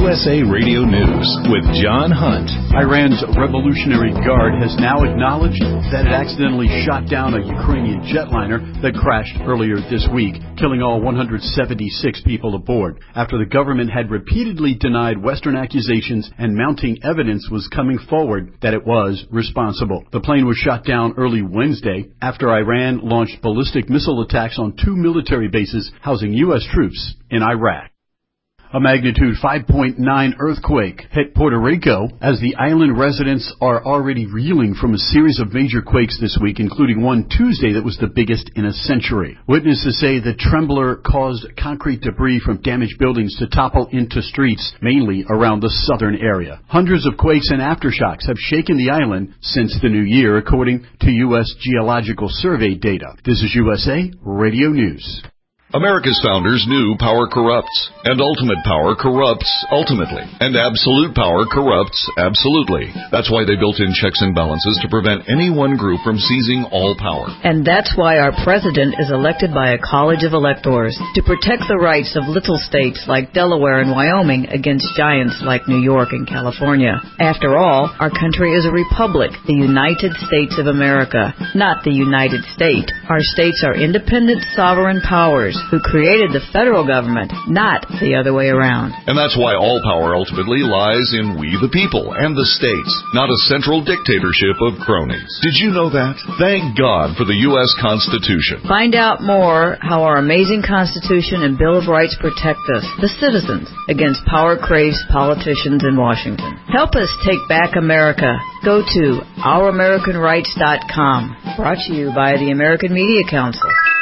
USA Radio News with John Hunt. Iran's Revolutionary Guard has now acknowledged that it accidentally shot down a Ukrainian jetliner that crashed earlier this week, killing all 176 people aboard, after the government had repeatedly denied Western accusations and mounting evidence was coming forward that it was responsible. The plane was shot down early Wednesday after Iran launched ballistic missile attacks on 2 military bases housing U.S. troops in Iraq. A magnitude 5.9 earthquake hit Puerto Rico as the island residents are already reeling from a series of major quakes this week, including one Tuesday that was the biggest in a century. Witnesses say the trembler caused concrete debris from damaged buildings to topple into streets, mainly around the southern area. Hundreds of quakes and aftershocks have shaken the island since the new year, according to U.S. Geological Survey data. This is USA Radio News. America's founders knew power corrupts, and ultimate power corrupts ultimately, and absolute power corrupts absolutely. That's why they built in checks and balances to prevent any one group from seizing all power. And that's why our president is elected by a college of electors to protect the rights of little states like Delaware and Wyoming against giants like New York and California. After all, our country is a republic, the United States of America, not the United States. Our states are independent sovereign powers who created the federal government, not the other way around. And that's why all power ultimately lies in we the people and the states, not a central dictatorship of cronies. Did you know that? Thank God for the U.S. Constitution. Find out more how our amazing Constitution and Bill of Rights protect us, the citizens, against power-crazed politicians in Washington. Help us take back America. Go to ouramericanrights.com. Brought to you by the American Media Council.